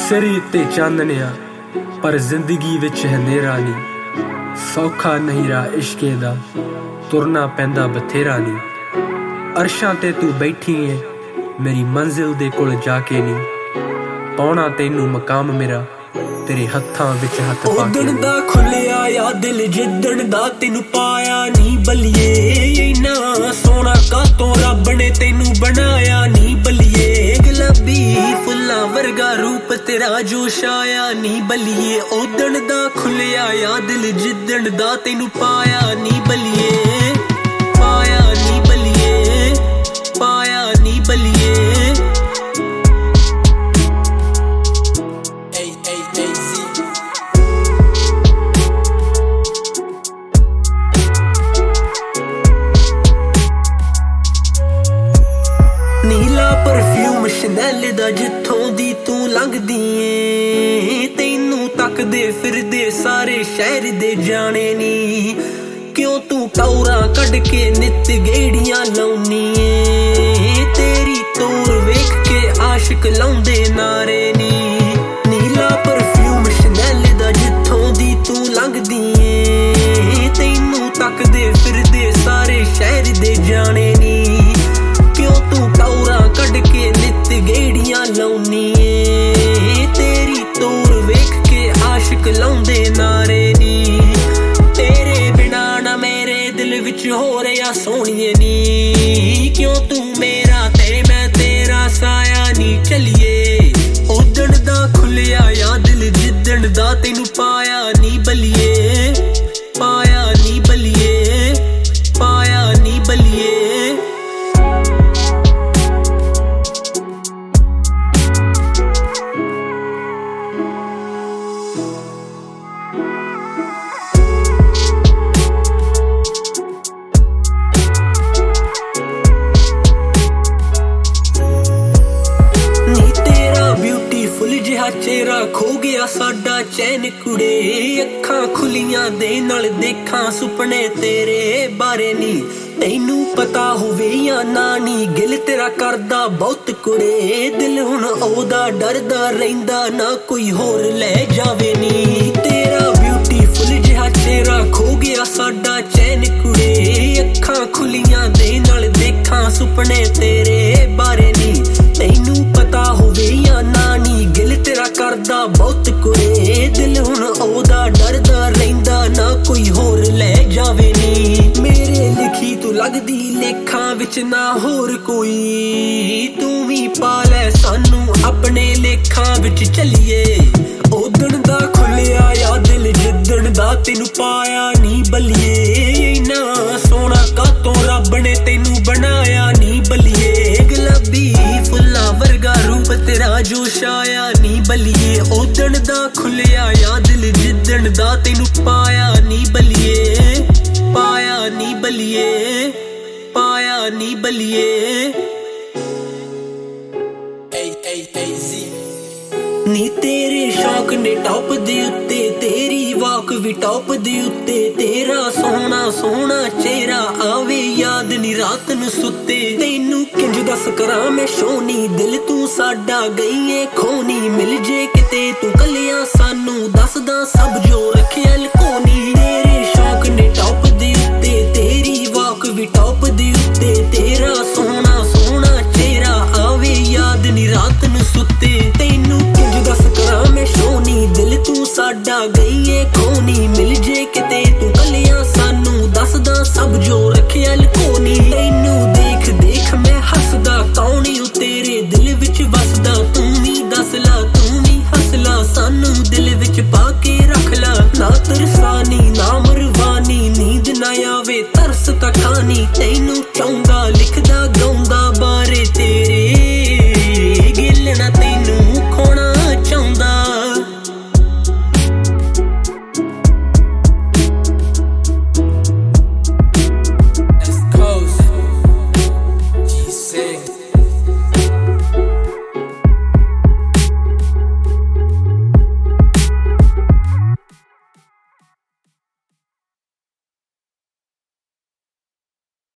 ਸਿਰੀ ਤੇ ਚਾਨਣਿਆ ਪਰ ਜ਼ਿੰਦਗੀ ਵਿੱਚ ਹਨੇਰਾ ਨੀ। ਸੌਖਾ ਨਹੀਂ ਰਾ ਇਸ਼ਕੇ ਦਾ, ਤੁਰਨਾ ਪੈਂਦਾ ਬਥੇਰਾ ਨੀ। ਅਰਸ਼ਾਂ ਤੇ ਤੂੰ ਬੈਠੀ ਏ ਮੇਰੀ ਮੰਜ਼ਿਲ ਦੇ ਕੋਲ ਜਾ ਕੇ ਨੀ। ਪਾਉਣਾ ਤੈਨੂੰ ਮਕਾਮ ਮੇਰਾ ਤੇਰੇ ਹੱਥਾਂ ਵਿੱਚ ਹੱਥ ਪਾ ਕੇ। ਉਦਣ ਦਾ ਖੁੱਲਿਆ ਯਾ ਦਿਲ ਜਿੱਦਣ ਦਾ ਤੈਨੂੰ ਪਾਇਆ ਨੀ ਬਲੀਏ। ਇੰਨਾ ਸੋਹਣਾ ਕਾਤੋਂ ਰੱਬ ਨੇ ਤੈਨੂੰ ਬਣਾਇਆ ਨੀ ਬਲੀਏ। ਗੁਲਾਬੀ ਫੁੱਲਾਂ ਵਰਗਾ ਰੂਪ ਤੇਰਾ ਜੋ ਛਾਇਆ ਨੀ ਬਲੀਏ। ਉਦਣ ਦਾ ਖੁੱਲਿਆ ਯਾ ਦਿਲ ਜਿੱਦਣ ਦਾ ਤੈਨੂੰ ਪਾਇਆ ਨੀ ਬਲੀਏ। ਪਾਇਆ ਨੀ ਬਲੀਏ, ਪਾਇਆ ਨੀ ਬਲੀਏ। ਨੀਲਾ ਪਰਫਿਊਮ ਸ਼ਨੈਲ ਦਾ ਜਿੱਥੋਂ ਦੀ ਤੂੰ ਲੰਘਦੀ ਏ। ਤੈਨੂੰ ਤੱਕਦੇ ਫਿਰਦੇ ਸਾਰੇ ਸ਼ਹਿਰ ਦੇ ਜਾਣੇ ਨੀ। ਕਿਉਂ ਤੂੰ ਟੌਰਾਂ ਕੱਢ ਕੇ ਨਿੱਤ ਗੇੜੀਆਂ ਲਾਉਣੀ ਏ। ਤੇਰੀ ਤੋਰ ਵੇਖ ਕੇ ਆਸ਼ਿਕ ਲਾਉਂਦੇ ਨਾਰੇ ਨੀ। ਨੀਲਾ ਪਰਫਿਊਮ ਸ਼ਨੈਲ ਦਾ ਜਿੱਥੋਂ ਦੀ ਤੂੰ ਲੰਘਦੀ ਏ। ਤੈਨੂੰ ਤੱਕਦੇ ਫਿਰਦੇ ਸਾਰੇ ਸ਼ਹਿਰ ਦੇ ਜਾਣੇ ਨੀ। ਕਿਉਂ ਤੂੰ ਟੌਰਾਂ ਕੱਢ ਕੇ ਨਿੱਤ ਗੇੜੀਆਂ ਲਾਉਣੀ ਏ। ਤੇਰੀ ਤੋਰ ਵੇਖ ਕੇ ਆਸ਼ਿਕ ਲਾਉਂਦੇ ਨਾਰੇ ਨੀ। ਤੇਰੇ ਬਿਨਾਂ ਨਾ ਮੇਰੇ ਦਿਲ ਵਿੱਚ ਹੋ ਰਿਹਾ ਸੋਹਣੀਏ ਨੀ। ਕਿਉਂ ਤੂੰ ਮੇਰਾ ਤੇ ਮੈਂ ਤੇਰਾ ਸਾਇਆ ਨੀ ਚੱਲੀਏ। ਉਦਣ ਦਾ ਖੁੱਲਿਆ ਯਾ ਦਿਲ ਜਿੱਦਣ ਦਾ ਤੈਨੂੰ ਪਾਇਆ ਨੀ ਬਲੀਏ। ਪਾਇਆ ਨੀ ਬਲੀਏ, ਪਾਇਆ ਨੀ ਬਲੀਏ। ਬਿਊਟੀਫੁਲ ਜਿਹਾ ਚਿਹਰਾ ਖੋ ਗਿਆ ਸਾਡਾ ਚੈਨ ਕੁੜੇ। ਅੱਖਾਂ ਖੁੱਲੀਆਂ ਦੇ ਨਾਲ ਦੇਖਾਂ ਸੁਪਨੇ ਤੇਰੇ ਬਾਰੇ ਨੀ। ਤੈਨੂੰ ਪਤਾ ਹੋਵੇ ਜਾਂ ਨਾ ਨੀ ਗਿਲ ਤੇਰਾ ਕਰਦਾ ਬਹੁਤ ਕੁੜੇ। ਦਿਲ ਹੁਣ ਉਹਦਾ ਡਰਦਾ ਰਹਿੰਦਾ ਨਾ ਕੋਈ ਹੋਰ ਲੈ ਜਾਵੇ ਨੀ। ਤੇਰਾ ਬਿਊਟੀਫੁਲ ਜਿਹਾ ਚਿਹਰਾ ਖੋ ਗਿਆ ਸਾਡਾ ਚੈਨ ਕੁੜੇ। ਅੱਖਾਂ ਖੁੱਲੀਆਂ ਦੇ ਨਾਲ ਦੇਖਾਂ ਸੁਪਨੇ ਤੇਰੇ ਬਾਰੇ ਨੀ। ਤੈਨੂੰ ਪਤਾ ਹੋਵੇ ਜਾਂ ਨਾ ਨੀ ਗਿਲ ਤੇਰਾ ਕਰਦਾ ਬਹੁਤ ਕੁੜੇ। ਦਿਲ ਹੁਣ ਉਹਦਾ ਡਰਦਾ ਰਹਿੰਦਾ ਨਾ ਕੋਈ ਹੋਰ ਲੈ ਜਾਵੇ ਨੀ। ਮੇਰੇ ਲਿਖੀ ਤੂੰ ਲੱਗਦੀ ਲੇਖਾਂ ਵਿੱਚ ਨਾ ਹੋਰ ਕੋਈ। ਤੂੰ ਵੀ ਪਾ ਲੈ ਸਾਨੂੰ ਆਪਣੇ ਲੇਖਾਂ ਵਿੱਚ ਚੱਲੀਏ। ਉਦਣ ਦਾ ਖੁੱਲਿਆ ਯਾ ਦਿਲ ਜਿੱਦਣ ਦਾ ਤੈਨੂੰ ਪਾਇਆ ਨੀ ਬਲੀਏ। ਇੰਨਾ ਸੋਹਣਾ ਕਾਤੋਂ ਰੱਬ ਨੇ ਤੈਨੂੰ ਬਣਾਇਆ ਨੀ ਬਲੀਏ। ਗੁਲਾਬੀ ਫੁੱਲਾਂ ਵਰਗਾ ਰੂਪ ਤੇਰਾ ਜੋ ਛਾਇਆ ਨੀ ਬਲੀਏ। ਉਦਣ ਦਾ ਖੁੱਲਿਆ ਯਾ ਦਿਲ ਜਿੱਦਣ ਦਾ ਤੈਨੂੰ ਪਾਇਆ ਨੀ ਬਲੀਏ। ਪਾਇਆ ਨੀ ਬਲੀਏ, ਪਾਇਆ ਨੀ ਬਲੀਏ। ਨੀ ਤੇਰੇ ਸ਼ੌਕ ਨੇ ਟੌਪ ਦੇ ਉੱਤੇ, ਤੇਰੀ ਵਾਕ ਵੀ ਟੌਪ ਦੇ ਉੱਤੇ। ਤੇਰਾ ਸੋਹਣਾ ਸੋਹਣਾ ਚਿਹਰਾ ਆਵੇ ਯਾਦ ਨੀ ਰਾਤ ਨੂੰ ਸੁੱਤੇ। ਤੈਨੂੰ ਕਿੰਜ ਦੱਸ ਕਰਾਂ ਮੈਂ ਸ਼ੋਨੀ ਦਿਲ ਤੂੰ ਸਾਡਾ ਗਈ ਏ ਖੋਨੀ। ਮਿਲ ਜੇ ਕਿਤੇ ਤੂੰ ਕੱਲਿਆਂ ਸਾਨੂੰ ਦੱਸਦਾ ਸਭ ਜੋ ਰੱਖਿਆ ਲਕੋਨੀ। ਤੇਰੇ ਸ਼ੌਕ ਨੇ ਟੌਪ ਦੇ ਉੱਤੇ, ਤੇਰੀ ਵਾਕ ਵੀ ਟੌਪ ਦੇ ਉੱਤੇ। ਤੇਰਾ ਸੋਹਣਾ ਸੋਹਣਾ ਚਿਹਰਾ ਆਵੇ ਯਾਦ ਨੀ ਰਾਤ ਨੂੰ ਸੁੱਤੇ। ਤੈਨੂੰ ਦੱਸ ਕਰਾਂ ਮੈਂ ਸ਼ੋਨੀ ਦਿਲ ਤੂੰ ਸਾਡਾ ਗਈ ਏ ਖੋਨੀ। ਮਿਲ ਜੇ ਕਿਤੇ ਤੂੰ ਕੱਲਿਆਂ ਸਾਨੂੰ ਦੱਸਦਾ ਸਭ ਜੋ ਰੱਖਿਆ ਲਕੋਨੀ। ਤੈਨੂੰ ਦੇਖ ਦੇਖ ਮੈਂ ਹੱਸਦਾ ਕੌਣ